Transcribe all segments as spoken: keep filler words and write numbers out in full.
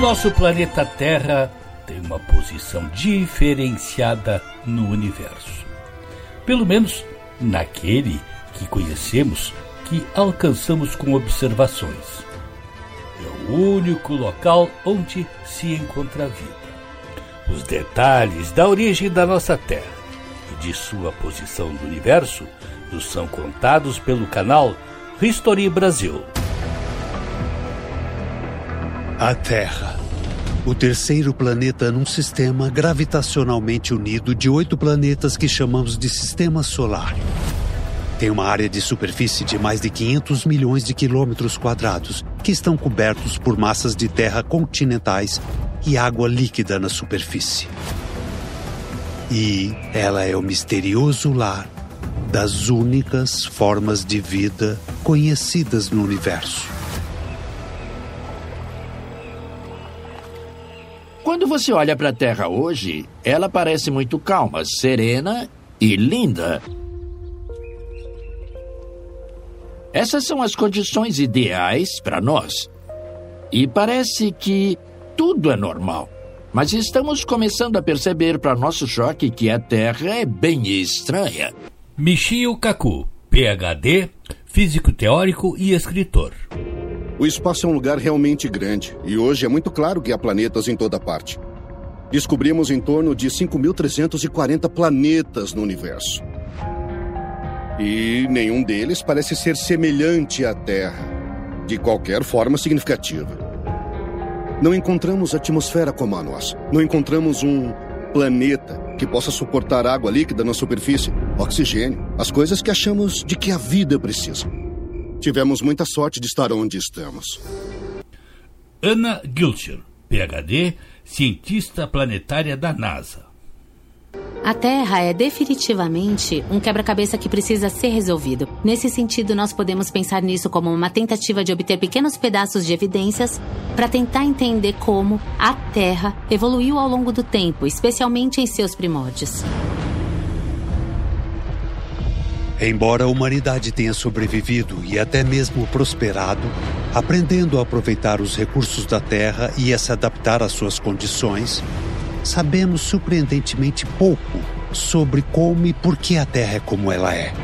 nosso planeta Terra tem uma posição diferenciada no universo. Pelo menos naquele que conhecemos, que alcançamos com observações. É o único local onde se encontra a vida. Os detalhes da origem da nossa Terra e de sua posição no universo nos são contados pelo canal History Brasil. A Terra, o terceiro planeta num sistema gravitacionalmente unido de oito planetas que chamamos de Sistema Solar. Tem uma área de superfície de mais de quinhentos milhões de quilômetros quadrados, que estão cobertos por massas de terra continentais e água líquida na superfície. E ela é o misterioso lar das únicas formas de vida conhecidas no universo. Quando você olha para a Terra hoje, ela parece muito calma, serena e linda. Essas são as condições ideais para nós. E parece que tudo é normal. Mas estamos começando a perceber, para nosso choque, que a Terra é bem estranha. Michio Kaku, P H D, físico teórico e escritor. O espaço é um lugar realmente grande, e hoje é muito claro que há planetas em toda parte. Descobrimos em torno de cinco mil trezentos e quarenta planetas no universo. E nenhum deles parece ser semelhante à Terra, de qualquer forma significativa. Não encontramos atmosfera como a nossa. Não encontramos um planeta que possa suportar água líquida na superfície, oxigênio, as coisas que achamos de que a vida precisa. Tivemos muita sorte de estar onde estamos. Anna Gilcher, P H D, cientista planetária da NASA. A Terra é definitivamente um quebra-cabeça que precisa ser resolvido. Nesse sentido, nós podemos pensar nisso como uma tentativa de obter pequenos pedaços de evidências para tentar entender como a Terra evoluiu ao longo do tempo, especialmente em seus primórdios. Embora a humanidade tenha sobrevivido e até mesmo prosperado, aprendendo a aproveitar os recursos da Terra e a se adaptar às suas condições, sabemos surpreendentemente pouco sobre como e por que a Terra é como ela é.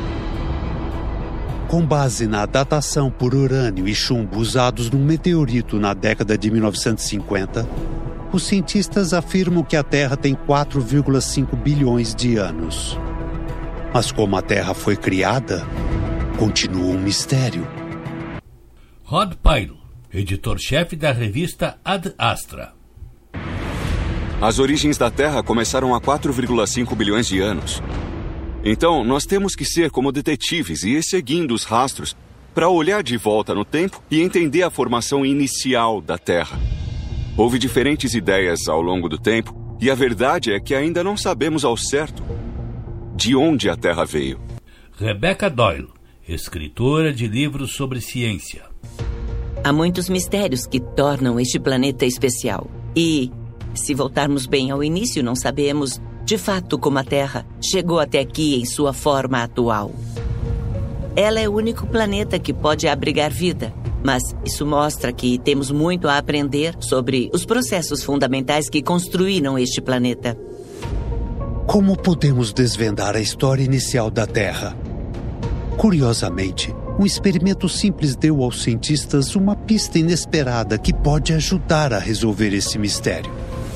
Com base na datação por urânio e chumbo usados num meteorito na década de mil novecentos e cinquenta, os cientistas afirmam que a Terra tem quatro vírgula cinco bilhões de anos. Mas como a Terra foi criada, continua um mistério. Rod Pyle, editor-chefe da revista Ad Astra. As origens da Terra começaram há quatro vírgula cinco bilhões de anos. Então, nós temos que ser como detetives e ir seguindo os rastros para olhar de volta no tempo e entender a formação inicial da Terra. Houve diferentes ideias ao longo do tempo e a verdade é que ainda não sabemos ao certo de onde a Terra veio. Rebecca Doyle, escritora de livros sobre ciência. Há muitos mistérios que tornam este planeta especial. E, se voltarmos bem ao início, não sabemos, de fato, como a Terra chegou até aqui em sua forma atual. Ela é o único planeta que pode abrigar vida, mas isso mostra que temos muito a aprender sobre os processos fundamentais que construíram este planeta. Como podemos desvendar a história inicial da Terra? Curiosamente, um experimento simples deu aos cientistas uma pista inesperada que pode ajudar a resolver esse mistério.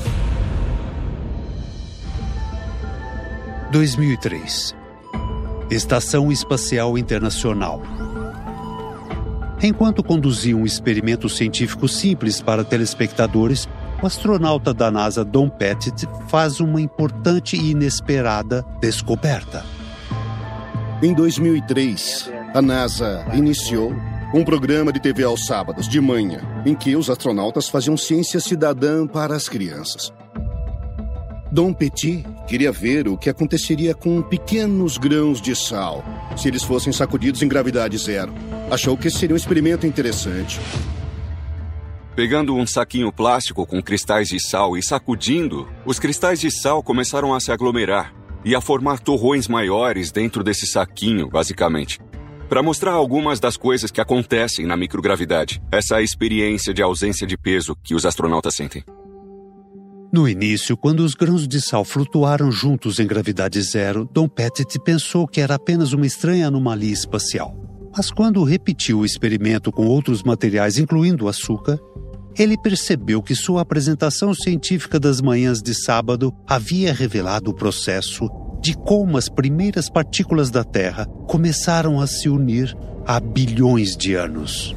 dois mil e três. Estação Espacial Internacional. Enquanto conduzia um experimento científico simples para telespectadores, o astronauta da NASA Don Pettit faz uma importante e inesperada descoberta. Em dois mil e três, a NASA iniciou um programa de T V aos sábados, de manhã, em que os astronautas faziam ciência cidadã para as crianças. Don Pettit queria ver o que aconteceria com pequenos grãos de sal, se eles fossem sacudidos em gravidade zero. Achou que esse seria um experimento interessante. Pegando um saquinho plástico com cristais de sal e sacudindo, os cristais de sal começaram a se aglomerar e a formar torrões maiores dentro desse saquinho, basicamente. para mostrar algumas das coisas que acontecem na microgravidade. Essa experiência de ausência de peso que os astronautas sentem. No início, quando os grãos de sal flutuaram juntos em gravidade zero, Dom Pettit pensou que era apenas uma estranha anomalia espacial. Mas quando repetiu o experimento com outros materiais, incluindo o açúcar, ele percebeu que sua apresentação científica das manhãs de sábado havia revelado o processo de como as primeiras partículas da Terra começaram a se unir há bilhões de anos.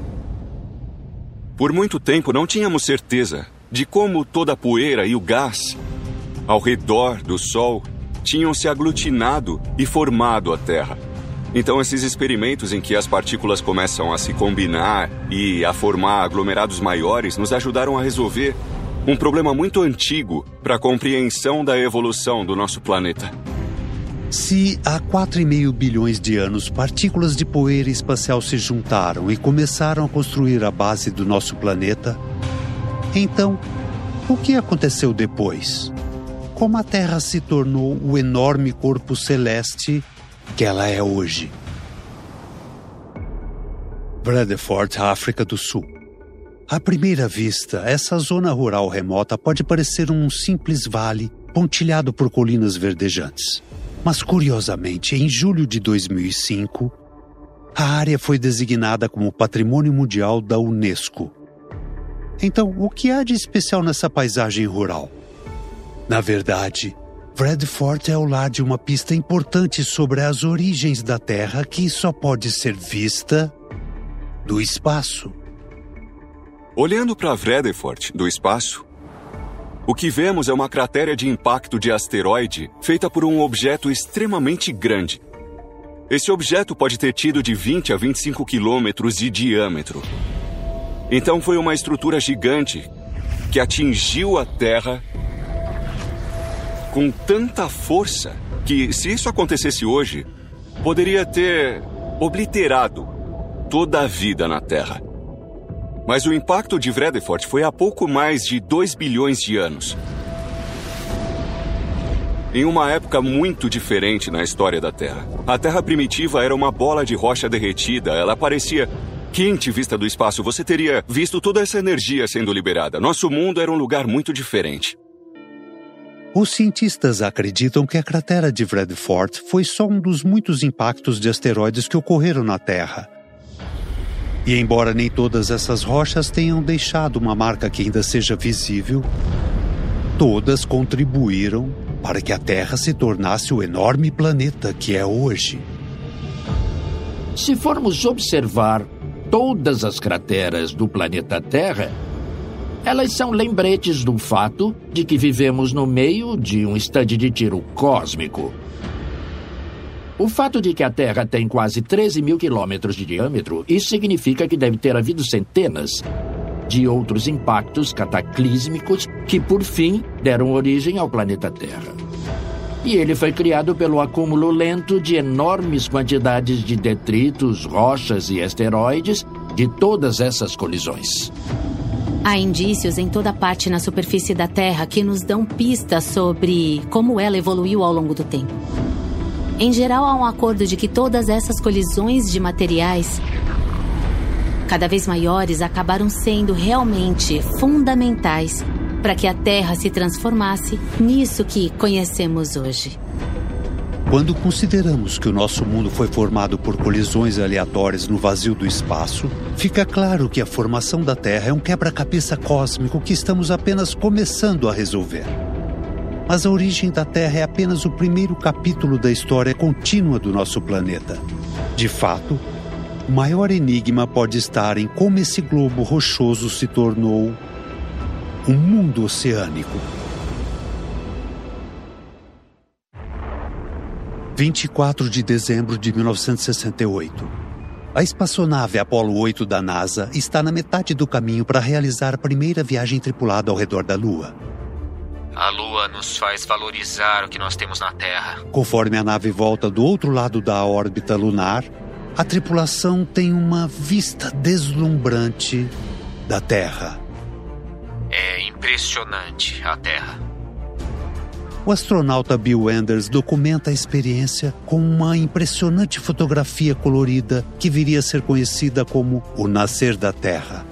Por muito tempo não tínhamos certeza de como toda a poeira e o gás ao redor do Sol tinham se aglutinado e formado a Terra. Então, esses experimentos em que as partículas começam a se combinar e a formar aglomerados maiores nos ajudaram a resolver um problema muito antigo para a compreensão da evolução do nosso planeta. Se há quatro vírgula cinco bilhões de anos, partículas de poeira espacial se juntaram e começaram a construir a base do nosso planeta, então, o que aconteceu depois? Como a Terra se tornou o enorme corpo celeste que ela é hoje? Vredefort, África do Sul. À primeira vista, essa zona rural remota pode parecer um simples vale pontilhado por colinas verdejantes. Mas, curiosamente, em julho de dois mil e cinco, a área foi designada como Patrimônio Mundial da Unesco. Então, o que há de especial nessa paisagem rural? Na verdade, Vredefort é o lar de uma pista importante sobre as origens da Terra que só pode ser vista do espaço. Olhando para Vredefort do espaço, o que vemos é uma cratera de impacto de asteroide feita por um objeto extremamente grande. Esse objeto pode ter tido de vinte a vinte e cinco quilômetros de diâmetro. Então foi uma estrutura gigante que atingiu a Terra com tanta força que, se isso acontecesse hoje, poderia ter obliterado toda a vida na Terra. Mas o impacto de Vredefort foi há pouco mais de dois bilhões de anos. Em uma época muito diferente na história da Terra. A Terra primitiva era uma bola de rocha derretida. Ela parecia quente vista do espaço. Você teria visto toda essa energia sendo liberada. Nosso mundo era um lugar muito diferente. Os cientistas acreditam que a cratera de Vredefort foi só um dos muitos impactos de asteroides que ocorreram na Terra. E embora nem todas essas rochas tenham deixado uma marca que ainda seja visível, todas contribuíram para que a Terra se tornasse o enorme planeta que é hoje. Se formos observar todas as crateras do planeta Terra, elas são lembretes do fato de que vivemos no meio de um estande de tiro cósmico. O fato de que a Terra tem quase treze mil quilômetros de diâmetro, isso significa que deve ter havido centenas de outros impactos cataclísmicos que, por fim, deram origem ao planeta Terra. E ele foi criado pelo acúmulo lento de enormes quantidades de detritos, rochas e asteroides de todas essas colisões. Há indícios em toda parte na superfície da Terra que nos dão pistas sobre como ela evoluiu ao longo do tempo. Em geral, há um acordo de que todas essas colisões de materiais cada vez maiores acabaram sendo realmente fundamentais para que a Terra se transformasse nisso que conhecemos hoje. Quando consideramos que o nosso mundo foi formado por colisões aleatórias no vazio do espaço, fica claro que a formação da Terra é um quebra-cabeça cósmico que estamos apenas começando a resolver. Mas a origem da Terra é apenas o primeiro capítulo da história contínua do nosso planeta. De fato, o maior enigma pode estar em como esse globo rochoso se tornou um mundo oceânico. vinte e quatro de dezembro de mil novecentos e sessenta e oito. A espaçonave Apollo oito da NASA está na metade do caminho para realizar a primeira viagem tripulada ao redor da Lua. A Lua nos faz valorizar o que nós temos na Terra. Conforme a nave volta do outro lado da órbita lunar, a tripulação tem uma vista deslumbrante da Terra. É impressionante a Terra. O astronauta Bill Anders documenta a experiência com uma impressionante fotografia colorida que viria a ser conhecida como o nascer da Terra.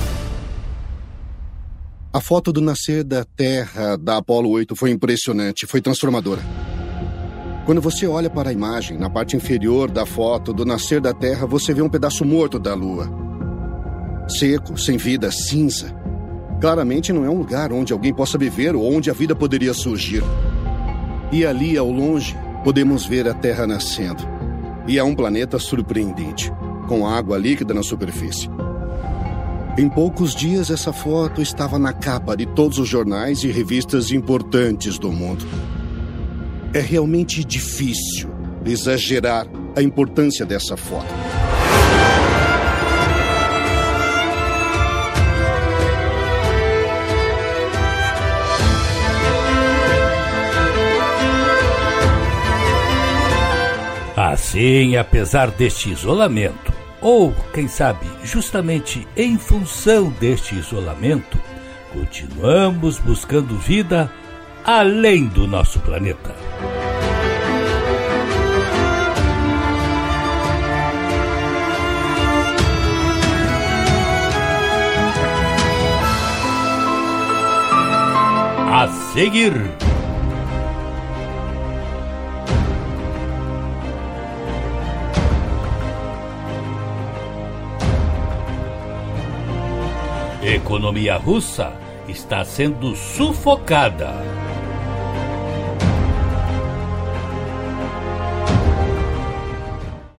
A foto do nascer da Terra da Apollo oito foi impressionante, foi transformadora. Quando você olha para a imagem, na parte inferior da foto do nascer da Terra, você vê um pedaço morto da Lua. Seco, sem vida, cinza. Claramente não é um lugar onde alguém possa viver ou onde a vida poderia surgir. E ali, ao longe, podemos ver a Terra nascendo. E é um planeta surpreendente, com água líquida na superfície. Em poucos dias, essa foto estava na capa de todos os jornais e revistas importantes do mundo. É realmente difícil exagerar a importância dessa foto. Assim, apesar deste isolamento, ou, quem sabe, justamente em função deste isolamento, continuamos buscando vida além do nosso planeta. A seguir... Economia russa está sendo sufocada.